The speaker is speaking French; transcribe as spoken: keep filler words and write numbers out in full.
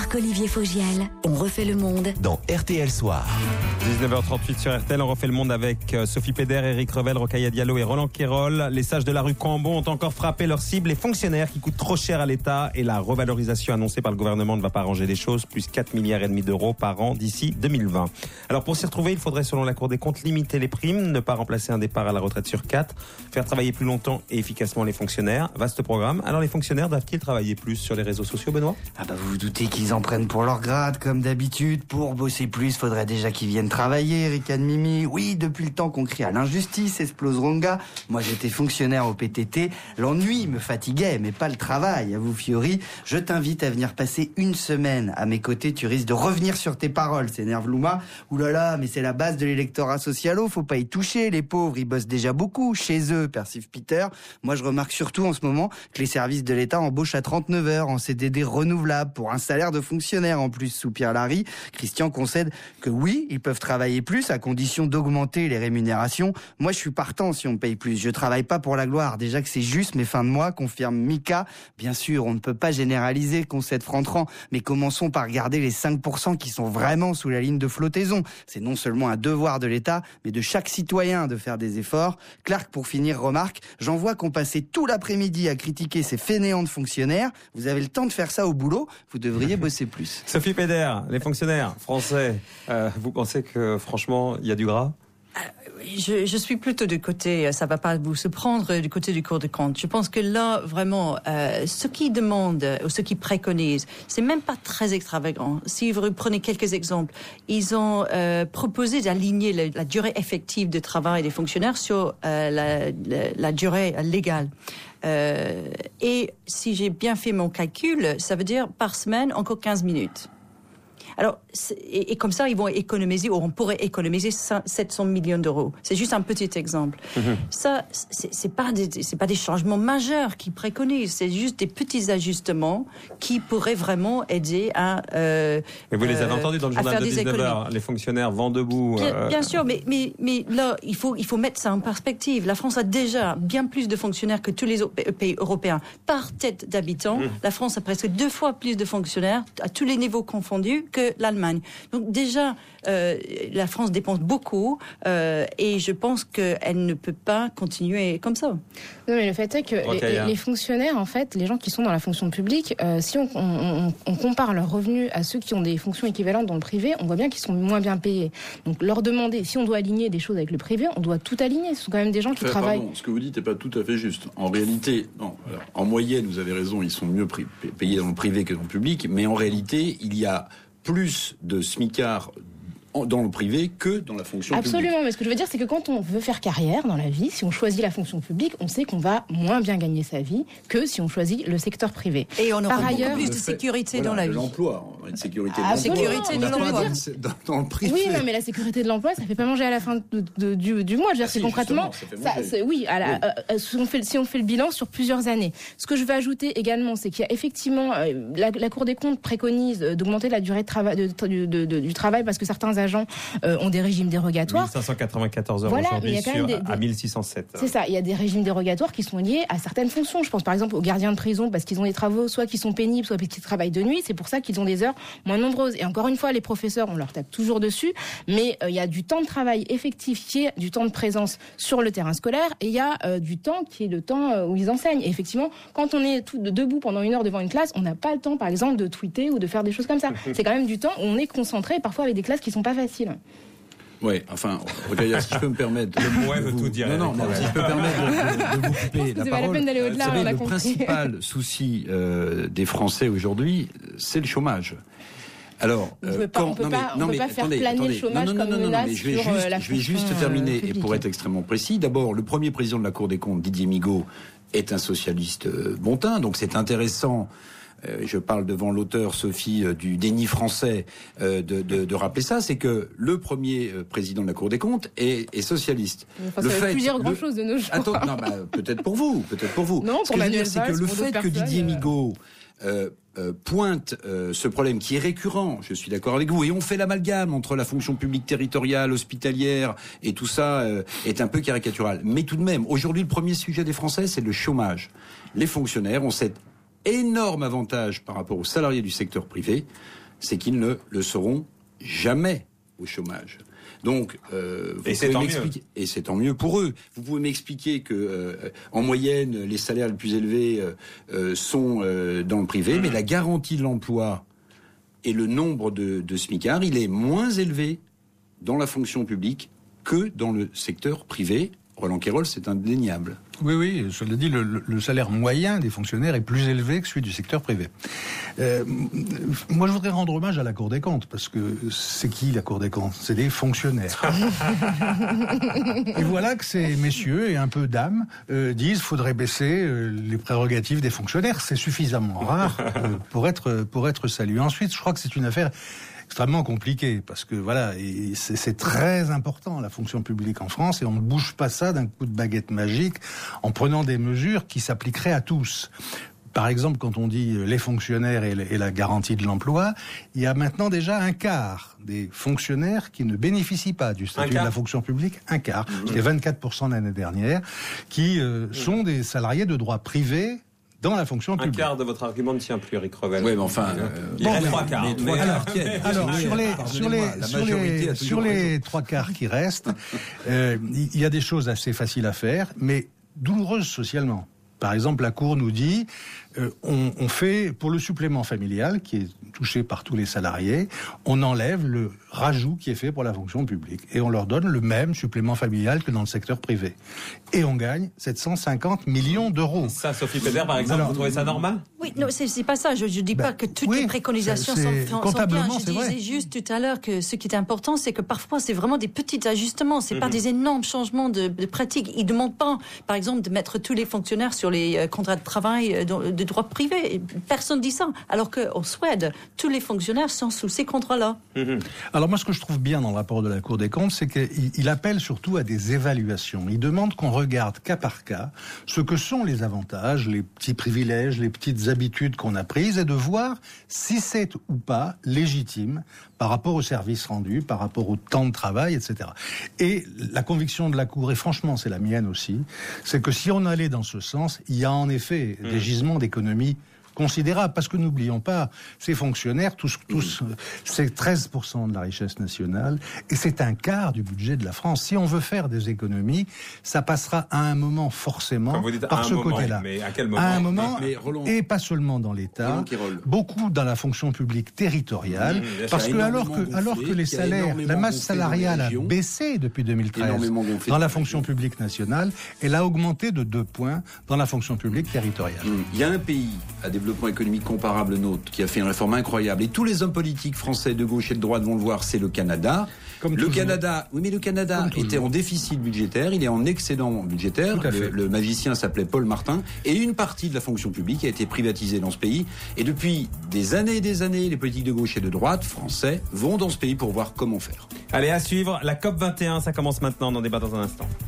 Marc-Olivier Fogiel. On refait le monde dans R T L Soir. dix-neuf heures trente-huit sur R T L, on refait le monde avec Sophie Pédère, Éric Revel, Rokhaya Diallo et Roland Quérol. Les sages de la rue Cambon ont encore frappé leur cible, les fonctionnaires qui coûtent trop cher à l'État, et la revalorisation annoncée par le gouvernement ne va pas arranger les choses, plus quatre milliards et demi d'euros par an d'ici deux mille vingt. Alors pour s'y retrouver, il faudrait selon la Cour des comptes limiter les primes, ne pas remplacer un départ à la retraite sur quatre, faire travailler plus longtemps et efficacement les fonctionnaires. Vaste programme. Alors les fonctionnaires doivent-ils travailler plus sur les réseaux sociaux, Benoît ? Ah bah vous vous doutez qu'ils en prennent pour leur grade, comme d'habitude. Pour bosser plus, faudrait déjà qu'ils viennent travailler, Eric et Mimi. Oui, depuis le temps qu'on crie à l'injustice, explose Ronga. Moi j'étais fonctionnaire au P T T. L'ennui me fatiguait, mais pas le travail. À vous, Fiori, je t'invite à venir passer une semaine à mes côtés. Tu risques de revenir sur tes paroles, s'énerve Louma. Ouh là là, mais c'est la base de l'électorat socialo, faut pas y toucher. Les pauvres, ils bossent déjà beaucoup chez eux, percive Peter. Moi je remarque surtout en ce moment que les services de l'État embauchent à trente-neuf heures en C D D renouvelable pour un salaire de fonctionnaire en plus, soupire Larry. Christian concède que oui, ils peuvent travailler plus à condition d'augmenter les rémunérations. Moi, je suis partant si on me paye plus. Je travaille pas pour la gloire. Déjà que c'est juste mes fins de mois, confirme Mika. Bien sûr, on ne peut pas généraliser, concède Frantran, mais commençons par regarder les cinq pour cent qui sont vraiment sous la ligne de flottaison. C'est non seulement un devoir de l'État, mais de chaque citoyen de faire des efforts. Clark, pour finir, remarque, j'en vois qu'on passait tout l'après-midi à critiquer ces fainéants de fonctionnaires. Vous avez le temps de faire ça au boulot, vous devriez bosser plus. Sophie Pédère, les fonctionnaires français, euh, vous pensez que franchement, il y a du gras ? Je, je suis plutôt du côté, ça va pas vous surprendre, du côté du Cour des comptes. Je pense que là, vraiment, euh, ce qu'ils demandent ou ce qu'ils préconisent, c'est même pas très extravagant. Si vous prenez quelques exemples, ils ont euh, proposé d'aligner la, la durée effective de travail des fonctionnaires sur euh, la, la, la durée légale. Euh, et si j'ai bien fait mon calcul, ça veut dire par semaine encore quinze minutes. Alors, et, et comme ça, ils vont économiser, ou on pourrait économiser sept cents millions d'euros. C'est juste un petit exemple. Mmh. Ça, c'est, c'est pas des, c'est pas des changements majeurs qu'ils préconisent. C'est juste des petits ajustements qui pourraient vraiment aider à. Euh, mais vous les avez euh, entendus dans le journal de dix-neuf heures. Les fonctionnaires vont debout. Bien, euh... bien sûr, mais, mais, mais là, il faut, il faut mettre ça en perspective. La France a déjà bien plus de fonctionnaires que tous les autres pays européens par tête d'habitant. Mmh. La France a presque deux fois plus de fonctionnaires à tous les niveaux confondus que l'Allemagne. Donc déjà, euh, la France dépense beaucoup euh, et je pense qu'elle ne peut pas continuer comme ça. Non, mais le fait est que les, les fonctionnaires, en fait, les gens qui sont dans la fonction publique, euh, si on, on, on compare leurs revenus à ceux qui ont des fonctions équivalentes dans le privé, on voit bien qu'ils sont moins bien payés. Donc leur demander, si on doit aligner des choses avec le privé, on doit tout aligner. Ce sont quand même des gens qui enfin, travaillent... Pardon, ce que vous dites n'est pas tout à fait juste. En réalité, non, alors, en moyenne, vous avez raison, ils sont mieux payés dans le privé que dans le public, mais en réalité, il y a plus de smicards dans le privé que dans la fonction Absolument, publique. Absolument, mais ce que je veux dire, c'est que quand on veut faire carrière dans la vie, si on choisit la fonction publique, on sait qu'on va moins bien gagner sa vie que si on choisit le secteur privé. Et on aura Par beaucoup ailleurs, plus de sécurité voilà, dans la de vie. L'emploi, on a une sécurité ah, de l'emploi. sécurité de l'emploi. Dans, dans le privé. Oui, non, mais la sécurité de l'emploi, ça fait pas manger à la fin de, de, du, du mois. Je veux dire, ah, c'est si, concrètement, ça, c'est, oui, à la, oui. Euh, si, on fait, si on fait le bilan sur plusieurs années. Ce que je veux ajouter également, c'est qu'il y a effectivement, euh, la, la Cour des comptes préconise d'augmenter la durée de travail, de, de, de, de, du travail parce que certains agents euh, ont des régimes dérogatoires. mille cinq cent quatre-vingt-quatorze heures voilà, aujourd'hui sur, des, à des, mille six cent sept. C'est ça, il y a des régimes dérogatoires qui sont liés à certaines fonctions. Je pense par exemple aux gardiens de prison parce qu'ils ont des travaux soit qui sont pénibles, soit qui travaillent de nuit. C'est pour ça qu'ils ont des heures moins nombreuses. Et encore une fois, les professeurs, on leur tape toujours dessus, mais euh, il y a du temps de travail effectif qui est du temps de présence sur le terrain scolaire et il y a euh, du temps qui est le temps euh, où ils enseignent. Et effectivement, quand on est tout debout pendant une heure devant une classe, on n'a pas le temps, par exemple, de tweeter ou de faire des choses comme ça. C'est quand même du temps où on est concentré, parfois avec des classes qui sont pas faciles. Oui, enfin, regarde, si je peux me permettre... Le mot veut vous... tout dire. Non, non, non, si je peux me permettre de, de, de vous couper la parole. La peine d'aller au-delà, vous savez, on a le compris. principal souci euh, des Français aujourd'hui, c'est le chômage. Alors, euh, pas, quand, on peut non, pas, mais, non, on peut pas faire attendez, planer attendez, le chômage non, non, comme non, non, menace mais je vais sur juste, la je vais juste terminer, publique. Et pour être extrêmement précis, d'abord, le premier président de la Cour des comptes, Didier Migaud, est un socialiste euh, bon teint, donc c'est intéressant... Euh, je parle devant l'auteur Sophie euh, du déni français euh, de, de, de rappeler ça, c'est que le premier euh, président de la Cour des comptes est, est socialiste. Enfin, le ça fait, veut plus dire grand chose de nos jours. Attends, non, bah, peut-être pour vous, peut-être pour vous. Non, Ce que je veux dire, c'est que le fait que Didier euh... Migaud euh, euh, pointe euh, ce problème qui est récurrent, je suis d'accord avec vous, et on fait l'amalgame entre la fonction publique territoriale, hospitalière, et tout ça euh, est un peu caricatural. Mais tout de même, aujourd'hui, le premier sujet des Français, c'est le chômage. Les fonctionnaires ont cette énorme avantage par rapport aux salariés du secteur privé, c'est qu'ils ne le seront jamais au chômage. Donc, euh, vous et c'est tant mieux. Et c'est tant mieux pour eux. Vous pouvez m'expliquer que, euh, en moyenne, les salaires les plus élevés euh, euh, sont euh, dans le privé, mmh. mais la garantie de l'emploi et le nombre de, de smicards, il est moins élevé dans la fonction publique que dans le secteur privé. Roland Quérol, c'est indéniable. Oui, oui, cela dit, le, le salaire moyen des fonctionnaires est plus élevé que celui du secteur privé. Euh, moi, je voudrais rendre hommage à la Cour des comptes, parce que c'est qui la Cour des comptes ? C'est des fonctionnaires. Et voilà que ces messieurs et un peu dames euh, disent qu'il faudrait baisser euh, les prérogatives des fonctionnaires. C'est suffisamment rare euh, pour être pour être salué. Ensuite, je crois que c'est une affaire extrêmement compliqué, parce que voilà, et c'est, c'est très important la fonction publique en France, et on ne bouge pas ça d'un coup de baguette magique en prenant des mesures qui s'appliqueraient à tous. Par exemple, quand on dit les fonctionnaires et, et la garantie de l'emploi, il y a maintenant déjà un quart des fonctionnaires qui ne bénéficient pas du statut de la fonction publique, un quart, mmh. c'était vingt-quatre pour cent l'année dernière, qui euh, mmh. sont des salariés de droit privé dans la fonction un publique. Un quart de votre argument ne tient plus, Eric Revel. Oui, mais enfin, euh, il bon, reste trois quarts. Mais trois quarts. Alors, alors sur les sur les sur les sur les trois quarts qui restent, euh, il y a des choses assez faciles à faire, mais douloureuses socialement. Par exemple, la Cour nous dit, euh, on, on fait, pour le supplément familial, qui est touché par tous les salariés, on enlève le rajout qui est fait pour la fonction publique. Et on leur donne le même supplément familial que dans le secteur privé. Et on gagne sept cent cinquante millions d'euros. Ça, Sophie Péder, par exemple, Alors, vous trouvez ça normal ? Oui, non, c'est, c'est pas ça. Je ne dis ben, pas que toutes oui, les préconisations c'est, c'est, sont, sont bien. Je disais vrai. juste tout à l'heure que ce qui est important, c'est que parfois, c'est vraiment des petits ajustements. C'est mm-hmm. pas des énormes changements de, de pratique. Ils ne demandent pas, par exemple, de mettre tous les fonctionnaires sur les euh, contrats de travail euh, de, de droit privé. Personne ne dit ça. Alors qu'en Suède, tous les fonctionnaires sont sous ces contrats-là. Mm-hmm. Alors moi, ce que je trouve bien dans le rapport de la Cour des comptes, c'est qu'il il appelle surtout à des évaluations. Il demande qu'on regarde cas par cas ce que sont les avantages, les petits privilèges, les petites habitudes qu'on a prises, et de voir si c'est ou pas légitime par rapport aux services rendus, par rapport au temps de travail, et cetera. Et la conviction de la Cour, et franchement c'est la mienne aussi, c'est que si on allait dans ce sens, il y a en effet mmh. des gisements d'économie considérable, parce que n'oublions pas, ces fonctionnaires, tous, tous, c'est treize pour cent de la richesse nationale, et c'est un quart du budget de la France. Si on veut faire des économies, ça passera à un moment forcément par ce moment, côté-là. Mais à quel moment ? À un moment, Roland, et pas seulement dans l'État, beaucoup dans la fonction publique territoriale, mmh, parce que alors que, gonflé, alors que les salaires, la masse salariale a baissé depuis deux mille treize dans la fonction publique nationale, elle a augmenté de deux points dans la fonction publique territoriale. Mmh. Il y a un pays à développer développement économique comparable au nôtre, qui a fait une réforme incroyable. Et tous les hommes politiques français de gauche et de droite vont le voir, c'est le Canada. Comme le toujours. Canada, oui, mais le Canada Comme était toujours. en déficit budgétaire, il est en excédent budgétaire. Le, le magicien s'appelait Paul Martin. Et une partie de la fonction publique a été privatisée dans ce pays. Et depuis des années et des années, les politiques de gauche et de droite français vont dans ce pays pour voir comment faire. Allez, à suivre. La COP vingt et un, ça commence maintenant. On en débat dans un instant.